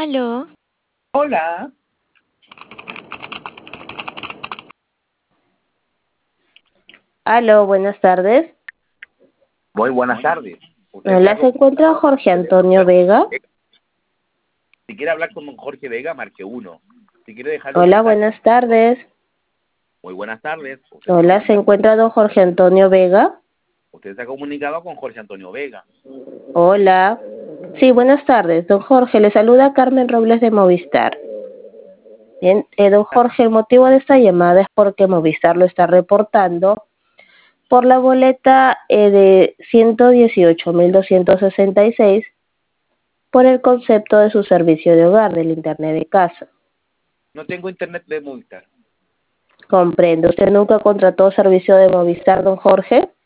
Aló, Hola, Aló, buenas tardes. muy buenas tardes. Usted se ha Hola, ¿se encuentra comunicado Jorge con el teléfono Antonio de Vega? Jorge Vega. Si quiere hablar con don Jorge Vega, marque uno. Si quiere dejarle un Hola, mensaje, buenas tardes. muy buenas tardes. Hola, ¿se encuentra don Jorge Antonio Vega? Usted se ha comunicado con Jorge Antonio Vega. Hola. Sí, buenas tardes. Don Jorge, le saluda Carmen Robles de Movistar. Bien, don Jorge, el motivo de esta llamada es porque Movistar lo está reportando por la boleta de 118.266 por el concepto de su servicio de hogar del Internet de casa. No tengo internet de Movistar. Comprendo. ¿Usted nunca contrató servicio de Movistar, don Jorge?